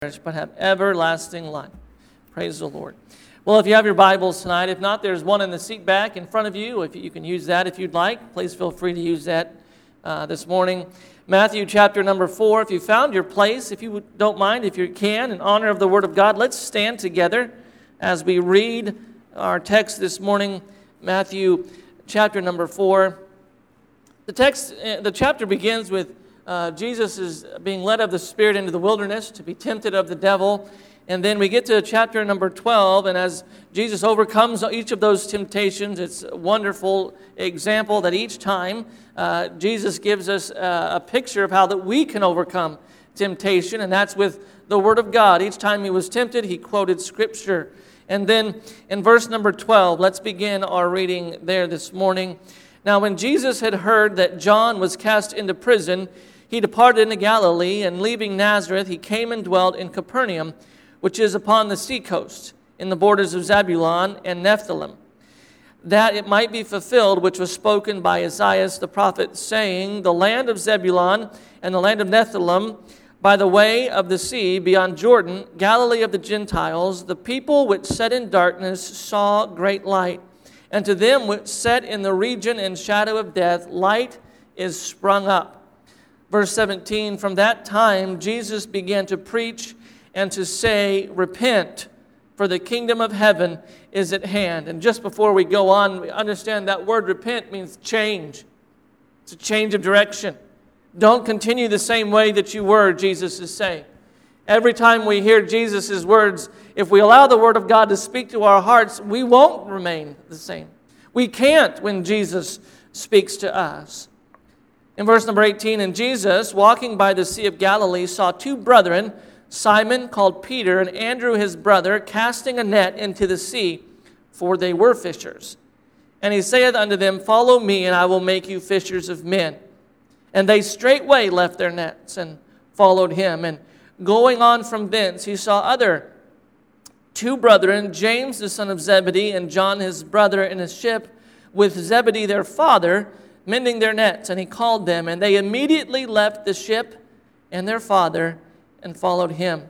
but have everlasting life. Praise the Lord. Well, if you have your Bibles tonight, if not, there's one in the seat back in front of you. If you can use that if you'd like, please feel free to use that this morning. Matthew chapter number 4. If you found your place, if you don't mind, if you can, in honor of the Word of God, let's stand together as we read our text this morning, Matthew chapter number 4. The chapter begins with Jesus is being led of the Spirit into the wilderness to be tempted of the devil. And then we get to chapter number 12, and as Jesus overcomes each of those temptations, it's a wonderful example that each time Jesus gives us a picture of how that we can overcome temptation, and that's with the Word of God. Each time he was tempted, he quoted Scripture. And then in verse number 12, let's begin our reading there this morning. Now when Jesus had heard that John was cast into prison, he departed into Galilee, and leaving Nazareth, he came and dwelt in Capernaum, which is upon the seacoast, in the borders of Zebulun and Nephthalim, that it might be fulfilled which was spoken by Isaiah the prophet, saying, The land of Zebulun and the land of Nephthalim, by the way of the sea beyond Jordan, Galilee of the Gentiles, the people which sat in darkness saw great light. And to them which sat in the region and shadow of death, light is sprung up. Verse 17, from that time Jesus began to preach and to say, Repent, for the kingdom of heaven is at hand. And just before we go on, we understand that word repent means change. It's a change of direction. Don't continue the same way that you were, Jesus is saying. Every time we hear Jesus' words, if we allow the Word of God to speak to our hearts, we won't remain the same. We can't when Jesus speaks to us. In verse number 18, and Jesus, walking by the Sea of Galilee, saw two brethren, Simon called Peter and Andrew his brother, casting a net into the sea, for they were fishers. And he saith unto them, Follow me, and I will make you fishers of men. And they straightway left their nets and followed him. And going on from thence, he saw other two brethren, James the son of Zebedee, and John his brother, in a ship with Zebedee their father, mending their nets. And he called them, and they immediately left the ship and their father and followed him.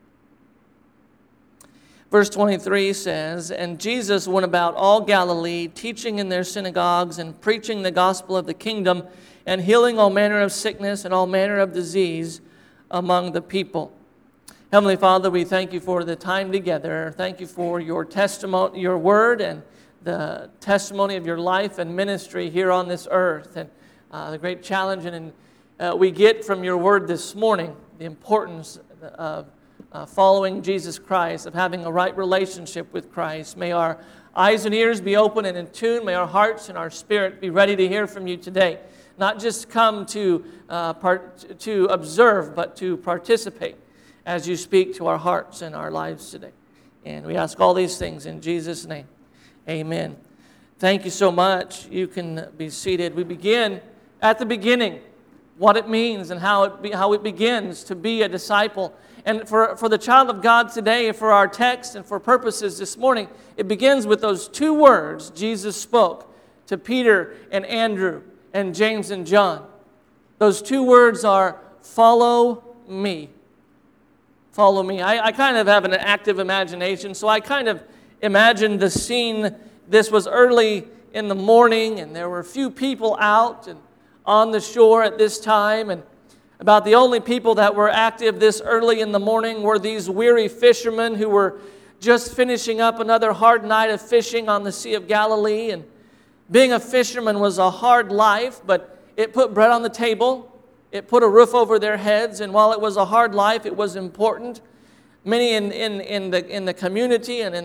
Verse 23 says, And Jesus went about all Galilee, teaching in their synagogues and preaching the gospel of the kingdom, and healing all manner of sickness and all manner of disease among the people. Heavenly Father, we thank you for the time together. Thank you for your testimony, your word, and the testimony of your life and ministry here on this earth, and the great challenge we get from your word this morning, the importance of following Jesus Christ, of having a right relationship with Christ. May our eyes and ears be open and in tune. May our hearts and our spirit be ready to hear from you today. Not just come to observe, but to participate as you speak to our hearts and our lives today. And we ask all these things in Jesus' name. Amen. Thank you so much. You can be seated. We begin at the beginning, what it means and how it begins to be a disciple. And for the child of God today, for our text and for purposes this morning, it begins with those two words Jesus spoke to Peter and Andrew and James and John. Those two words are, follow me. Follow me. I kind of have an active imagination, so I kind of imagined the scene. This was early in the morning, and there were a few people out and on the shore at this time, and about the only people that were active this early in the morning were these weary fishermen who were just finishing up another hard night of fishing on the Sea of Galilee. And being a fisherman was a hard life, but it put bread on the table. It put a roof over their heads, and while it was a hard life, it was important. Many in the community and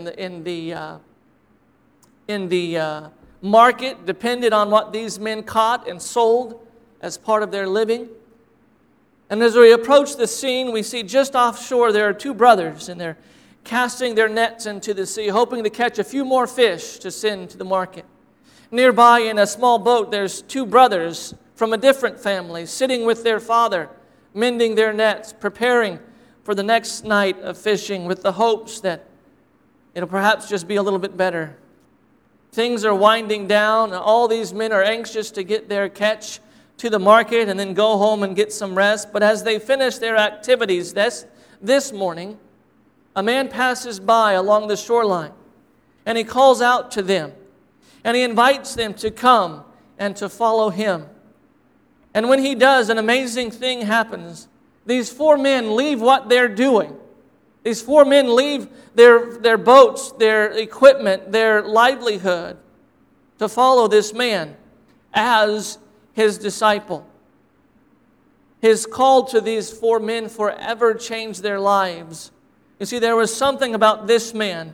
in the market depended on what these men caught and sold as part of their living. And as we approach the scene, we see just offshore there are two brothers, and they're casting their nets into the sea, hoping to catch a few more fish to send to the market. Nearby in a small boat, there's two brothers from a different family sitting with their father, mending their nets, preparing for the next night of fishing with the hopes that it'll perhaps just be a little bit better. Things are winding down, and all these men are anxious to get their catch to the market and then go home and get some rest. But as they finish their activities, this morning, a man passes by along the shoreline, and he calls out to them, and he invites them to come and to follow him. And when he does, an amazing thing happens. These 4 men leave what they're doing. These 4 men leave their boats, their equipment, their livelihood to follow this man as his disciple. His call to these 4 men forever changed their lives. You see, there was something about this man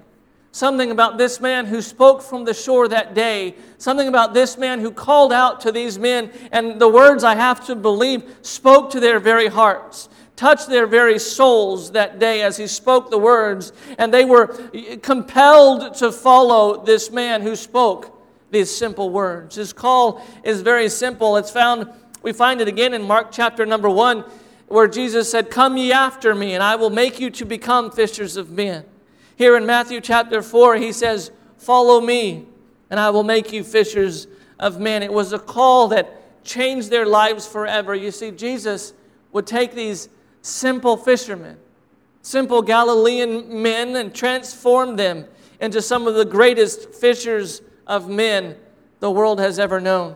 who spoke from the shore that day, something about this man who called out to these men, and the words, I have to believe, spoke to their very hearts, touched their very souls that day as he spoke the words, and they were compelled to follow this man who spoke these simple words. His call is very simple. We find it again in Mark chapter number 1, where Jesus said, "Come ye after me, and I will make you to become fishers of men." Here in Matthew chapter 4, he says, "Follow me, and I will make you fishers of men." It was a call that changed their lives forever. You see, Jesus would take these simple fishermen, simple Galilean men, and transform them into some of the greatest fishers of men the world has ever known.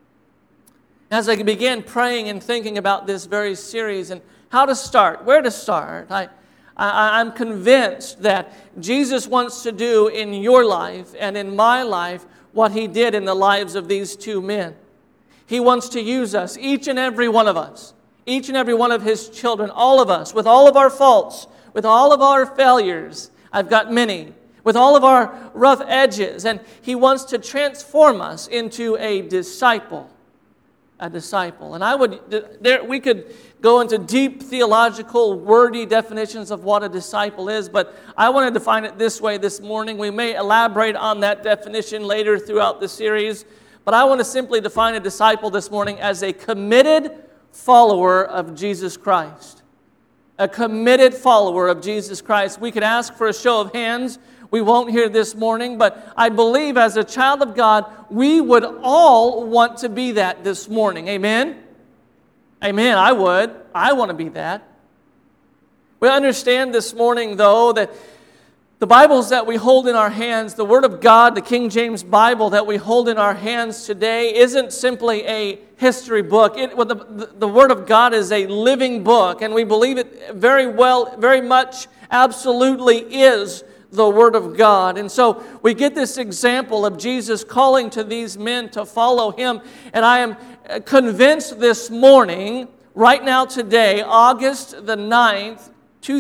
As I began praying and thinking about this very series and how to start, where to start, I'm convinced that Jesus wants to do in your life and in my life what he did in the lives of these 2 men. He wants to use us, each and every one of us, each and every one of his children, all of us, with all of our faults, with all of our failures. I've got many. With all of our rough edges. And he wants to transform us into a disciple. A disciple. And we could go into deep theological, wordy definitions of what a disciple is, but I want to define it this way this morning. We may elaborate on that definition later throughout the series, but I want to simply define a disciple this morning as a committed follower of Jesus Christ. A committed follower of Jesus Christ. We could ask for a show of hands. We won't hear this morning, but I believe as a child of God, we would all want to be that this morning. Amen? Amen, I would. I want to be that. We understand this morning, though, that the Bibles that we hold in our hands, the Word of God, the King James Bible that we hold in our hands today, isn't simply a history book. The Word of God is a living book, and we believe it very well, very much, absolutely is the Word of God. And so we get this example of Jesus calling to these men to follow him. And I am convinced this morning, right now today, August the 9th,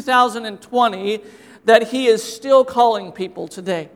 2020, that he is still calling people today.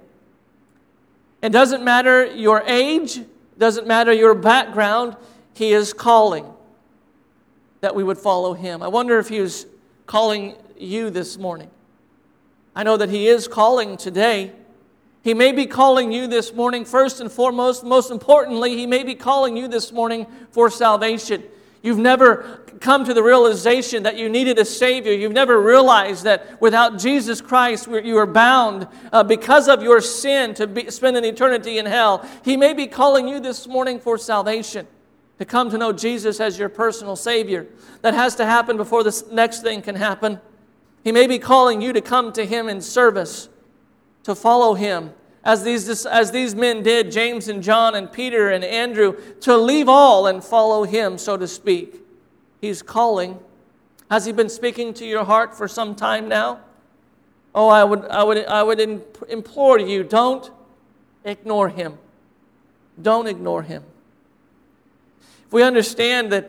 It doesn't matter your age, doesn't matter your background, he is calling that we would follow him. I wonder if he was calling you this morning. I know that he is calling today. He may be calling you this morning first and foremost. Most importantly, he may be calling you this morning for salvation. You've never come to the realization that you needed a Savior. You've never realized that without Jesus Christ, you are bound because of your sin to spend an eternity in hell. He may be calling you this morning for salvation, to come to know Jesus as your personal Savior. That has to happen before this next thing can happen. He may be calling you to come to him in service, to follow him, as these men did, James and John and Peter and Andrew, to leave all and follow him, so to speak. He's calling. Has he been speaking to your heart for some time now? Oh, I would implore you, don't ignore him. Don't ignore him. If we understand that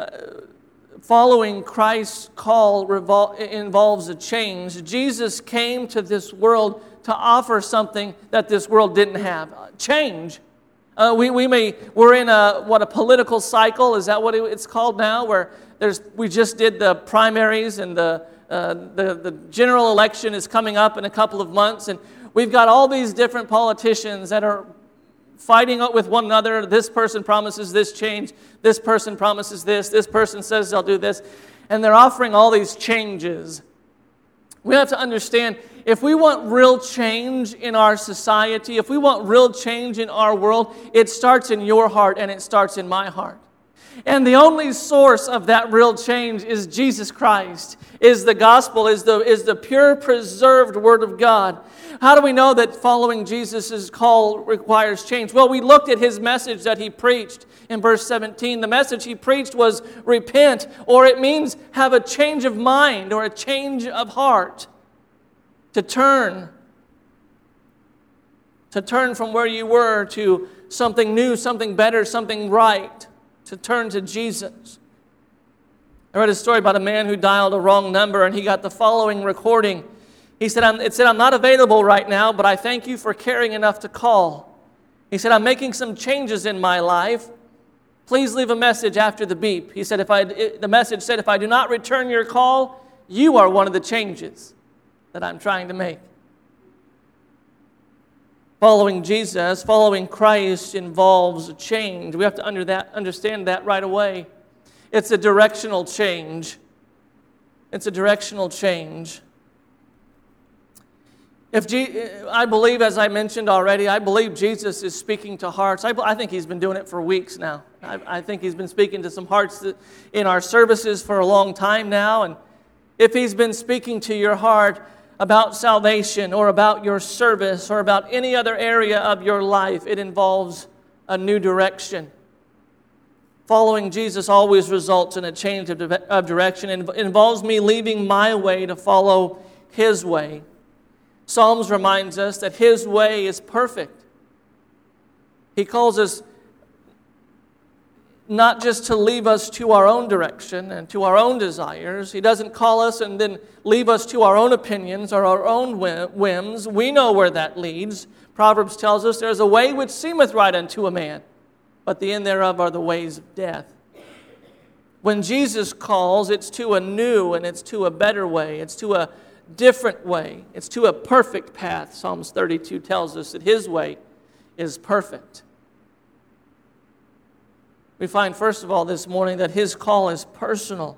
following Christ's call involves a change. Jesus came to this world to offer something that this world didn't have. Change. We're in a political cycle, is that what it's called now, where we just did the primaries and the general election is coming up in a couple of months, and we've got all these different politicians that are fighting with one another. This person promises this change. This person promises this. This person says they'll do this. And they're offering all these changes. We have to understand, if we want real change in our society, if we want real change in our world, it starts in your heart and it starts in my heart. And the only source of that real change is Jesus Christ. is the gospel, is the pure, preserved Word of God. How do we know that following Jesus' call requires change? Well, we looked at his message that he preached in verse 17. The message he preached was repent, or it means have a change of mind or a change of heart. To turn from where you were to something new, something better, something right. To turn to Jesus. I read a story about a man who dialed a wrong number and he got the following recording. It said, I'm not available right now, but I thank you for caring enough to call. He said, I'm making some changes in my life. Please leave a message after the beep. He said, the message said, if I do not return your call, you are one of the changes that I'm trying to make. Following Jesus, following Christ involves a change. We have to understand that right away. It's a directional change. It's a directional change. I believe, as I mentioned already, I believe Jesus is speaking to hearts. I think he's been doing it for weeks now. I think he's been speaking to some hearts in our services for a long time now. And if he's been speaking to your heart about salvation or about your service or about any other area of your life, it involves a new direction. Following Jesus always results in a change of direction. It involves me leaving my way to follow his way. Psalms reminds us that his way is perfect. He calls us not just to leave us to our own direction and to our own desires. He doesn't call us and then leave us to our own opinions or our own whims. We know where that leads. Proverbs tells us there's a way which seemeth right unto a man, but the end thereof are the ways of death. When Jesus calls, it's to a new and it's to a better way. It's to a different way. It's to a perfect path. Psalms 32 tells us that his way is perfect. We find, first of all, this morning that his call is personal.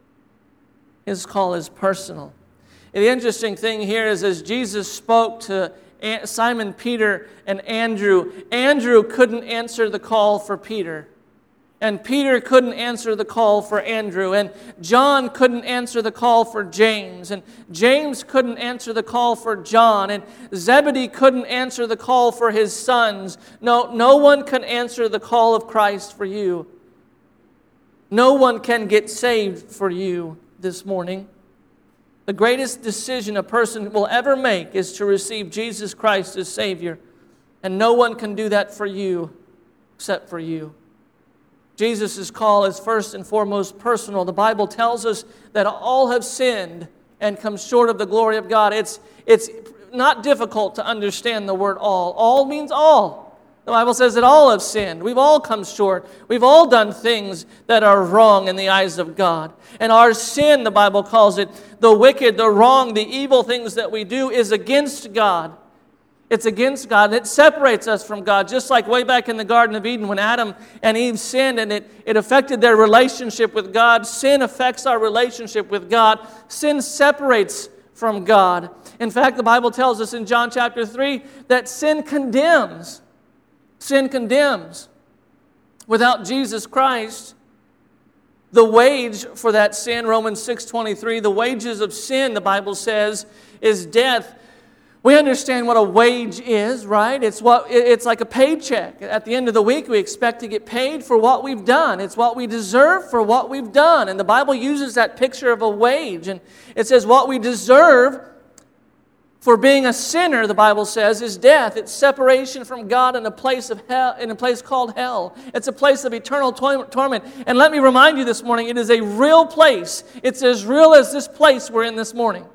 His call is personal. And the interesting thing here is as Jesus spoke to Simon Peter and Andrew couldn't answer the call for Peter. And Peter couldn't answer the call for Andrew. And John couldn't answer the call for James. And James couldn't answer the call for John. And Zebedee couldn't answer the call for his sons. No one can answer the call of Christ for you. No one can get saved for you this morning. The greatest decision a person will ever make is to receive Jesus Christ as Savior. And no one can do that for you except for you. Jesus' call is first and foremost personal. The Bible tells us that all have sinned and come short of the glory of God. It's not difficult to understand the word all. All means all. The Bible says that all have sinned. We've all come short. We've all done things that are wrong in the eyes of God. And our sin, the Bible calls it, the wicked, the wrong, the evil things that we do is against God. It's against God. It separates us from God, just like way back in the Garden of Eden when Adam and Eve sinned and it affected their relationship with God. Sin affects our relationship with God. Sin separates from God. In fact, the Bible tells us in John chapter 3 that sin condemns. Sin condemns. Without Jesus Christ, the wage for that sin, Romans 6:23, the wages of sin, the Bible says, is death. We understand what a wage is, right? It's like a paycheck. At the end of the week, we expect to get paid for what we've done. It's what we deserve for what we've done. And the Bible uses that picture of a wage. And it says what we deserve for being a sinner, the Bible says, is death. It's separation from God in a place of hell, in a place called hell. It's a place of eternal torment. And let me remind you this morning, it is a real place. It's as real as this place we're in this morning.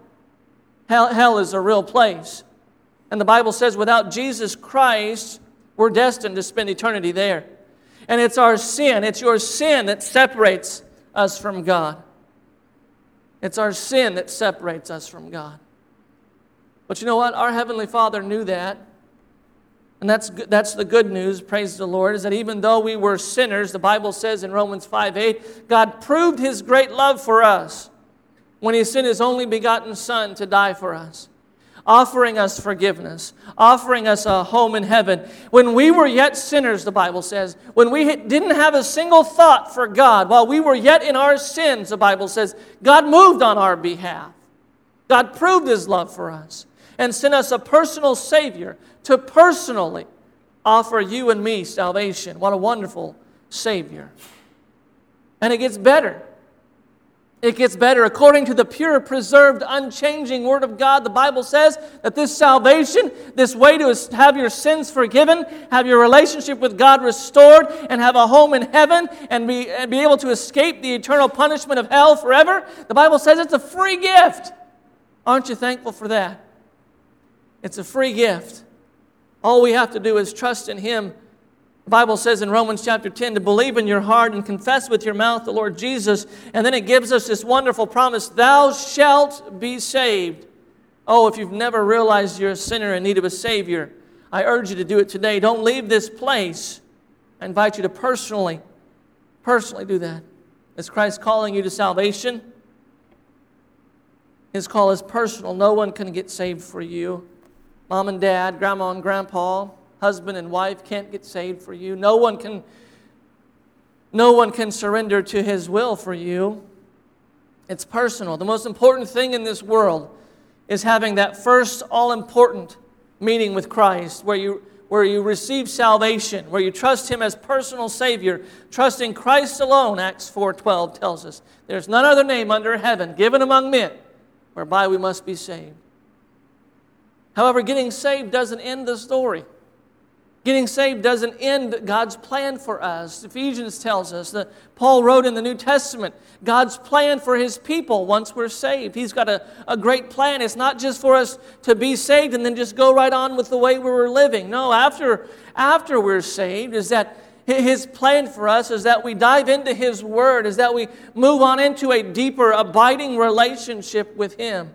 Hell is a real place. And the Bible says without Jesus Christ, we're destined to spend eternity there. And it's our sin, it's your sin that separates us from God. It's our sin that separates us from God. But you know what? Our Heavenly Father knew that. And that's the good news, praise the Lord, is that even though we were sinners, the Bible says in Romans 5:8, God proved His great love for us when He sent His only begotten Son to die for us. offering us forgiveness, offering us a home in heaven. When we were yet sinners, the Bible says, when we didn't have a single thought for God, while we were yet in our sins, the Bible says, God moved on our behalf. God proved His love for us and sent us a personal Savior to personally offer you and me salvation. What a wonderful Savior. And it gets better. It gets better. According to the pure, preserved, unchanging Word of God, the Bible says that this salvation, this way to have your sins forgiven, have your relationship with God restored, and have a home in heaven, and be able to escape the eternal punishment of hell forever, the Bible says it's a free gift. Aren't you thankful for that? It's a free gift. All we have to do is trust in Him. The Bible says in Romans chapter 10 to believe in your heart and confess with your mouth the Lord Jesus. And then it gives us this wonderful promise, thou shalt be saved. Oh, if you've never realized you're a sinner in need of a Savior, I urge you to do it today. Don't leave this place. I invite you to personally do that. Is Christ calling you to salvation? His call is personal. No one can get saved for you. Mom and dad, grandma and grandpa, husband and wife can't get saved for you. No one can surrender to His will for you. It's personal. The most important thing in this world is having that first all-important meeting with Christ where you receive salvation, where you trust Him as personal Savior, trusting Christ alone, Acts 4:12 tells us. There's none other name under heaven given among men whereby we must be saved. However, getting saved doesn't end the story. Getting saved doesn't end God's plan for us. Ephesians tells us that Paul wrote in the New Testament, God's plan for His people once we're saved. He's got a great plan. It's not just for us to be saved and then just go right on with the way we were living. No, after we're saved is that His plan for us is that we dive into His Word, is that we move on into a deeper, abiding relationship with Him.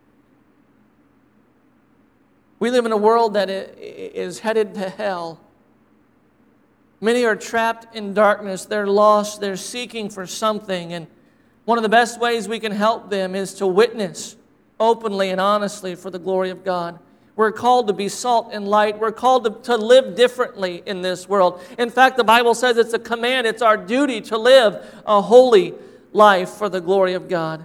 We live in a world that is headed to hell. Many are trapped in darkness. They're lost. They're seeking for something. And one of the best ways we can help them is to witness openly and honestly for the glory of God. We're called to be salt and light. We're called to live differently in this world. In fact, the Bible says it's a command. It's our duty to live a holy life for the glory of God.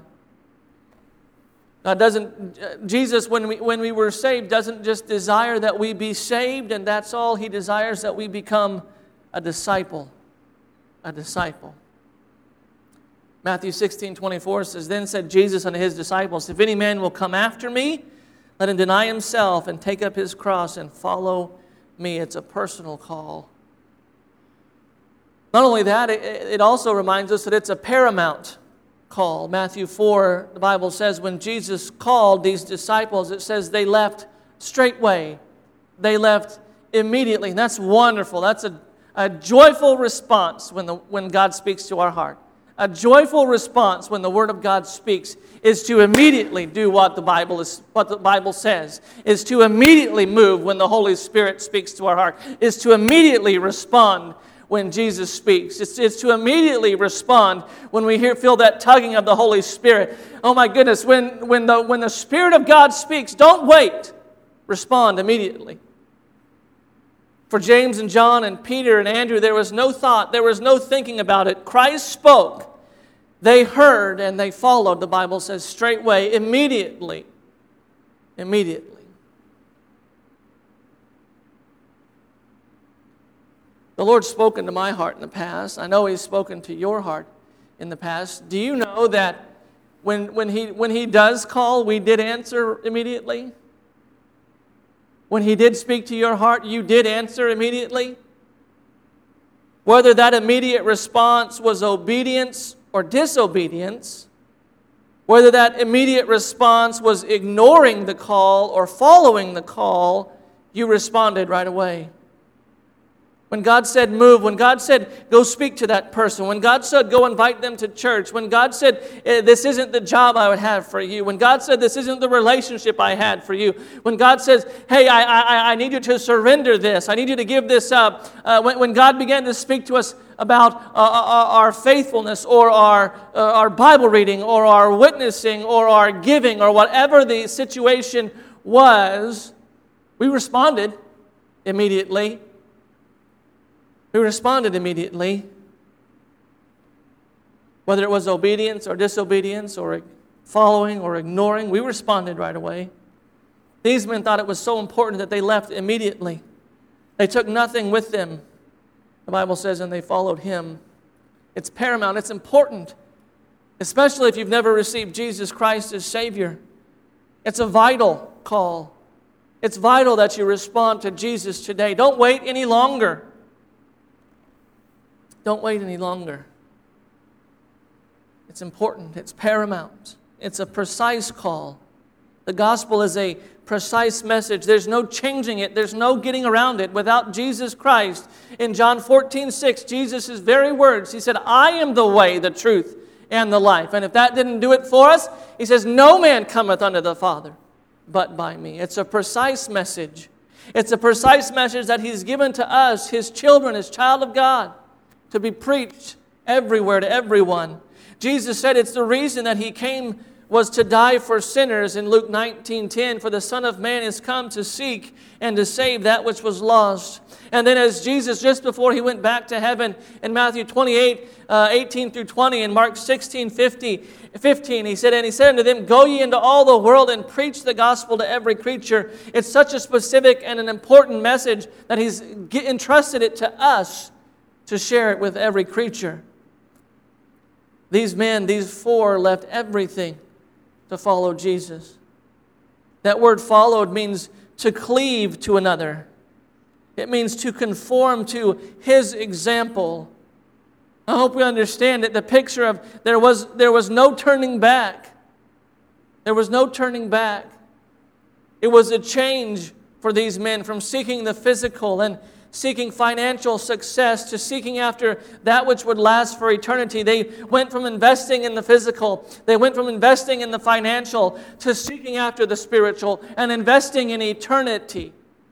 Jesus, when we were saved, doesn't just desire that we be saved, and that's all. He desires that we become a disciple. A disciple. Matthew 16:24 says, Then said Jesus unto His disciples, If any man will come after me, let him deny himself and take up his cross and follow me. It's a personal call. Not only that, it also reminds us that it's a paramount call. Matthew 4, the Bible says, when Jesus called these disciples, it says they left straightway. They left immediately. And that's wonderful. That's a joyful response when God speaks to our heart. A joyful response when the Word of God speaks is to immediately do what the Bible says, is to immediately move when the Holy Spirit speaks to our heart, is to immediately respond when Jesus speaks. It's to immediately respond when we feel that tugging of the Holy Spirit. Oh my goodness, when the Spirit of God speaks, don't wait. Respond immediately. For James and John and Peter and Andrew, there was no thought, there was no thinking about it. Christ spoke. They heard and they followed, the Bible says, straightway, immediately. Immediately. The Lord's spoken to my heart in the past. I know He's spoken to your heart in the past. Do you know that when He does call, we did answer immediately? When He did speak to your heart, you did answer immediately? Whether that immediate response was obedience or disobedience, whether that immediate response was ignoring the call or following the call, you responded right away. When God said move, when God said go speak to that person, when God said go invite them to church, when God said this isn't the job I would have for you, when God said this isn't the relationship I had for you, when God says, hey, I need you to surrender this, I need you to give this up, when God began to speak to us about our faithfulness or our Bible reading or our witnessing or our giving or whatever the situation was, we responded immediately. We responded immediately. Whether it was obedience or disobedience or following or ignoring, we responded right away. These men thought it was so important that they left immediately. They took nothing with them. The Bible says, and they followed him. It's paramount. It's important, especially if you've never received Jesus Christ as Savior. It's a vital call. It's vital that you respond to Jesus today. Don't wait any longer. Don't wait any longer. It's important. It's paramount. It's a precise call. The gospel is a precise message. There's no changing it. There's no getting around it. Without Jesus Christ, in John 14:6, Jesus' very words, he said, I am the way, the truth, and the life. And if that didn't do it for us, he says, no man cometh unto the Father but by me. It's a precise message. It's a precise message that he's given to us, his children, his child of God, to be preached everywhere to everyone. Jesus said it's the reason that he came was to die for sinners in Luke 19:10, for the Son of Man is come to seek and to save that which was lost. And then as Jesus, just before he went back to heaven in Matthew 28, 18 through 20, and Mark 16, 15, he said unto them, go ye into all the world and preach the gospel to every creature. It's such a specific and an important message that he's entrusted it to us to share it with every creature. These men, these four, left everything to follow Jesus. That word followed means to cleave to another. It means to conform to his example. I hope we understand it. The picture of there was no turning back. There was no turning back. It was a change for these men from seeking the physical and seeking financial success to seeking after that which would last for eternity. They went from investing in the physical, they went from investing in the financial to seeking after the spiritual and investing in eternity.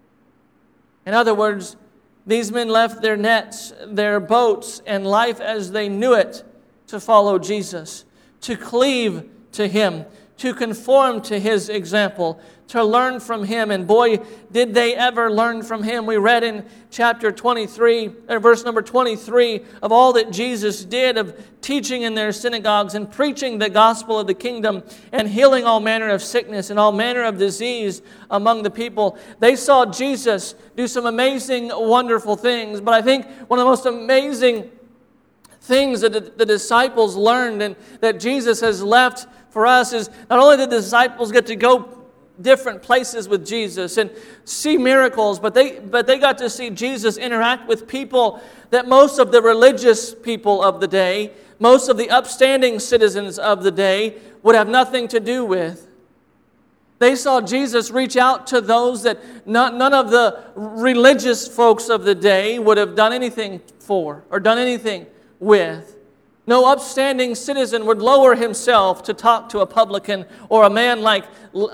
In other words, these men left their nets, their boats, and life as they knew it to follow Jesus, to cleave to him, to conform to his example, to learn from him. And boy, did they ever learn from him. We read in chapter 23, or verse number 23, of all that Jesus did, of teaching in their synagogues and preaching the gospel of the kingdom and healing all manner of sickness and all manner of disease among the people. They saw Jesus do some amazing, wonderful things. But I think one of the most amazing things that the disciples learned and that Jesus has left for us is not only did the disciples get to go different places with Jesus and see miracles, but they got to see Jesus interact with people that most of the religious people of the day, most of the upstanding citizens of the day would have nothing to do with. They saw Jesus reach out to those that none of the religious folks of the day would have done anything for or done anything with. No upstanding citizen would lower himself to talk to a publican or a man like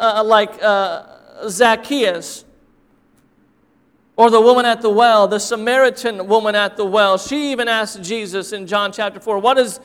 Zacchaeus. Or the woman at the well, the Samaritan woman at the well. She even asked Jesus in John chapter 4, what are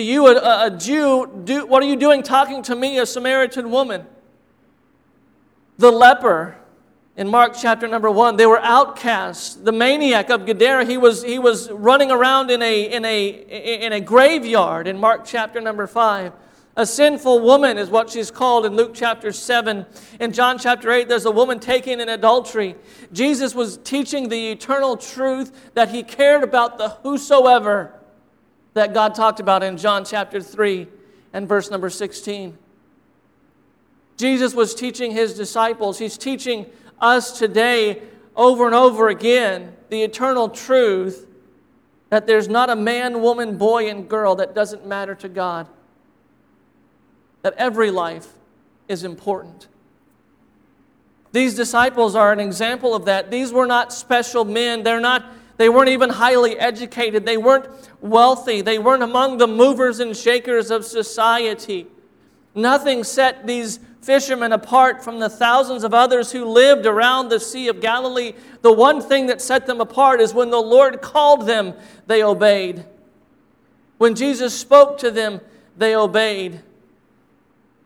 you doing talking to me, a Samaritan woman? The leper, in Mark chapter number 1, they were outcasts. The maniac of Gadara, he was running around in a graveyard in Mark chapter number 5. A sinful woman is what she's called in Luke chapter 7. In John chapter 8, there's a woman taken in adultery. Jesus was teaching the eternal truth that he cared about the whosoever that God talked about in John chapter 3 and verse number 16. Jesus was teaching his disciples. He's teaching us today over and over again the eternal truth that there's not a man, woman, boy, and girl that doesn't matter to God. That every life is important. These disciples are an example of that. These were not special men. They weren't even highly educated. They weren't wealthy. They weren't among the movers and shakers of society. Nothing set these fishermen apart from the thousands of others who lived around the Sea of Galilee. The one thing that set them apart is when the Lord called them, they obeyed. When Jesus spoke to them, they obeyed.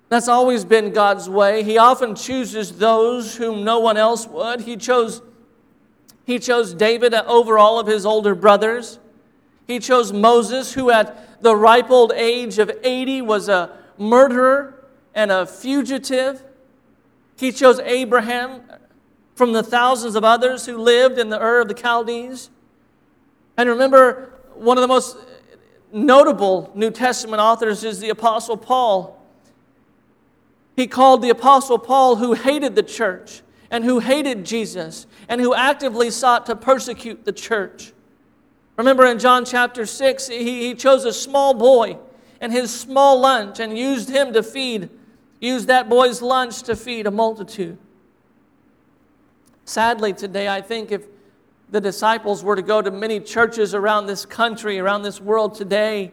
That's always been God's way. He often chooses those whom no one else would. He chose David over all of his older brothers. He chose Moses, who at the ripe old age of 80 was a murderer and a fugitive. He chose Abraham from the thousands of others who lived in the Ur of the Chaldees. And remember, one of the most notable New Testament authors is the Apostle Paul. He called the Apostle Paul, who hated the church and who hated Jesus and who actively sought to persecute the church. Remember in John chapter 6, he chose a small boy and his small lunch and used that boy's lunch to feed a multitude. Sadly today, I think if the disciples were to go to many churches around this country, around this world today,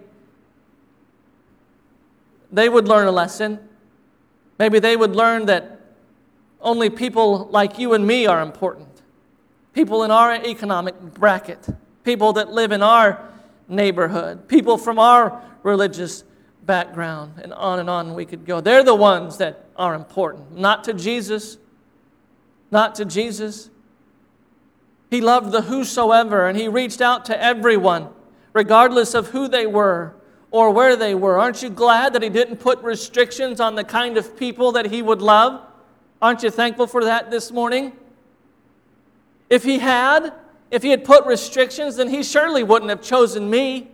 they would learn a lesson. Maybe they would learn that only people like you and me are important. People in our economic bracket. People that live in our neighborhood. People from our religious background. And on we could go. They're the ones that are important. Not to Jesus. Not to Jesus. He loved the whosoever, and He reached out to everyone, regardless of who they were or where they were. Aren't you glad that He didn't put restrictions on the kind of people that He would love? Aren't you thankful for that this morning? If He had put restrictions, then He surely wouldn't have chosen me.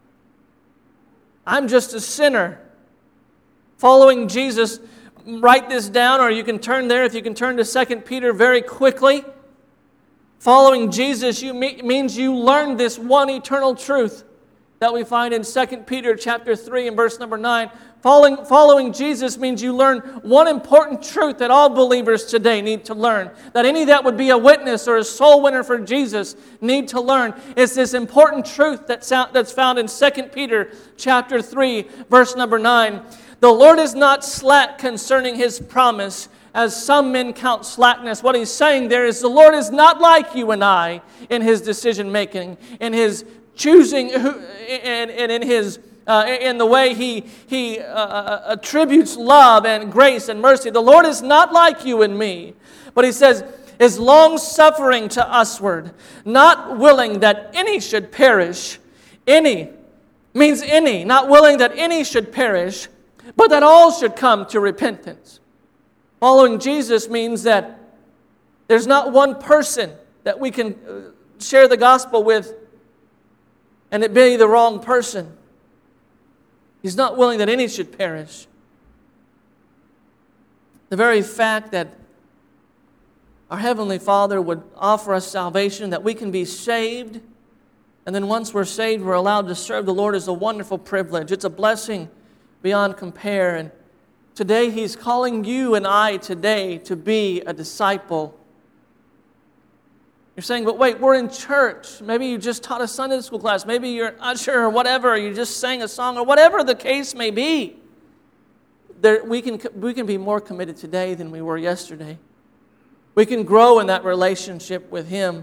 I'm just a sinner. Following Jesus, write this down, or you can turn there. If you can turn to 2 Peter very quickly. Following Jesus means you learn this one eternal truth that we find in 2 Peter chapter 3 and verse number 9. Following Jesus means you learn one important truth that all believers today need to learn. That any that would be a witness or a soul winner for Jesus need to learn. It's this important truth that's found in 2 Peter chapter 3 verse number 9. The Lord is not slack concerning His promise, as some men count slackness. What He's saying there is the Lord is not like you and I in His decision making, in His choosing, and in the way He attributes love and grace and mercy. The Lord is not like you and me, but He says is long-suffering to usward, not willing that any should perish. Any means any, not willing that any should perish, but that all should come to repentance. Following Jesus means that there's not one person that we can share the gospel with and it be the wrong person. He's not willing that any should perish. The very fact that our Heavenly Father would offer us salvation, that we can be saved, and then once we're saved, we're allowed to serve the Lord is a wonderful privilege. It's a blessing beyond compare. And today He's calling you and I today to be a disciple. You're saying, but wait, we're in church. Maybe you just taught a Sunday school class. Maybe you're an usher or whatever. Or you just sang a song or whatever the case may be. We can be more committed today than we were yesterday. We can grow in that relationship with Him.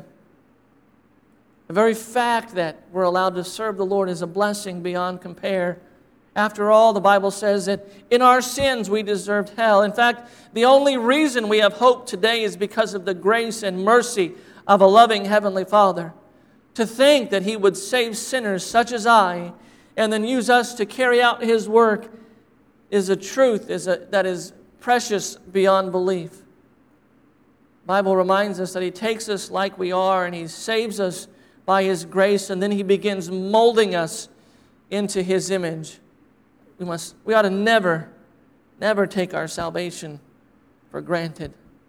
The very fact that we're allowed to serve the Lord is a blessing beyond compare. After all, the Bible says that in our sins we deserved hell. In fact, the only reason we have hope today is because of the grace and mercy of a loving Heavenly Father. To think that He would save sinners such as I and then use us to carry out His work is a truth that is precious beyond belief. The Bible reminds us that He takes us like we are and He saves us by His grace, and then He begins molding us into His image. We ought to never take our salvation for granted.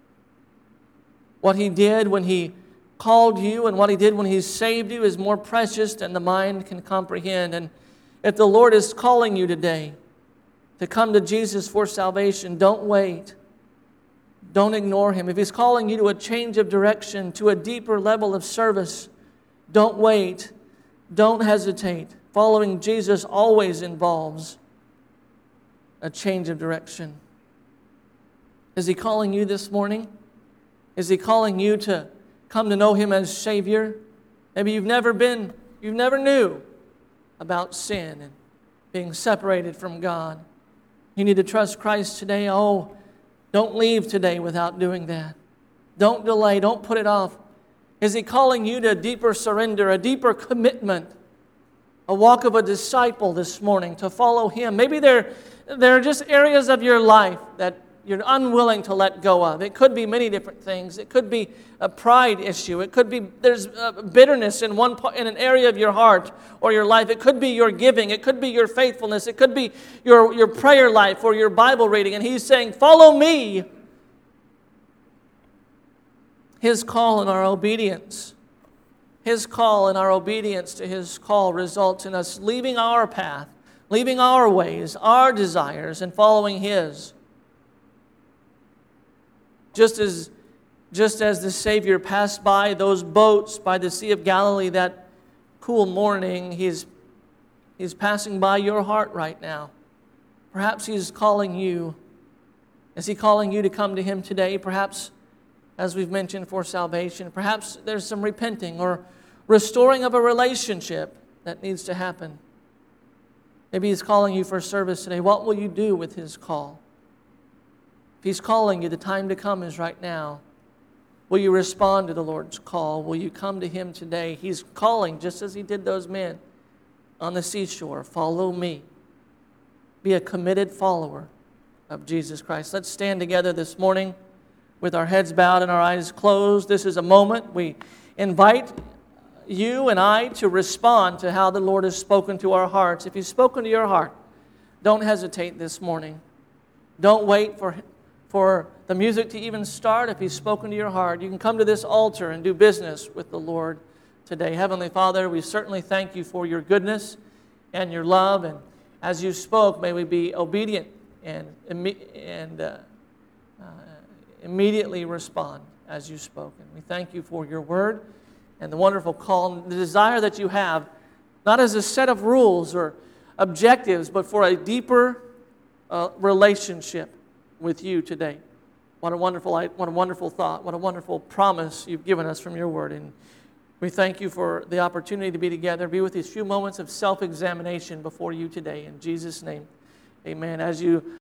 What He did when He called you and what He did when He saved you is more precious than the mind can comprehend. And if the Lord is calling you today to come to Jesus for salvation, don't wait. Don't ignore Him. If He's calling you to a change of direction, to a deeper level of service, don't wait. Don't hesitate. Following Jesus always involves a change of direction. Is He calling you this morning? Is He calling you to come to know Him as Savior? Maybe you've never knew about sin and being separated from God. You need to trust Christ today. Oh, don't leave today without doing that. Don't delay. Don't put it off. Is He calling you to a deeper surrender, a deeper commitment, a walk of a disciple this morning to follow Him? Maybe there are just areas of your life that you're unwilling to let go of. It could be many different things. It could be a pride issue. It could be there's bitterness in in an area of your heart or your life. It could be your giving. It could be your faithfulness. It could be your prayer life or your Bible reading. And He's saying, follow me. His call and our obedience. His call and our obedience to His call results in us leaving our path, leaving our ways, our desires, and following His. Just as the Savior passed by those boats by the Sea of Galilee that cool morning, He's passing by your heart right now. Perhaps He's calling you. Is He calling you to come to Him today? Perhaps, as we've mentioned, for salvation. Perhaps there's some repenting or restoring of a relationship that needs to happen. Maybe He's calling you for service today. What will you do with His call? If He's calling you, the time to come is right now. Will you respond to the Lord's call? Will you come to Him today? He's calling just as He did those men on the seashore. Follow me. Be a committed follower of Jesus Christ. Let's stand together this morning with our heads bowed and our eyes closed. This is a moment we invite you and I to respond to how the Lord has spoken to our hearts. If He's spoken to your heart, don't hesitate this morning. Don't wait for the music to even start. If He's spoken to your heart, you can come to this altar and do business with the Lord today. Heavenly Father, we certainly thank You for Your goodness and Your love. And as You spoke, may we be obedient and immediately respond as You spoke. And we thank You for Your word and the wonderful call and the desire that You have, not as a set of rules or objectives, but for a deeper relationship with You today. What a wonderful thought. What a wonderful promise You've given us from Your word. And we thank You for the opportunity to be together, be with these few moments of self-examination before You today. In Jesus' name, amen. As you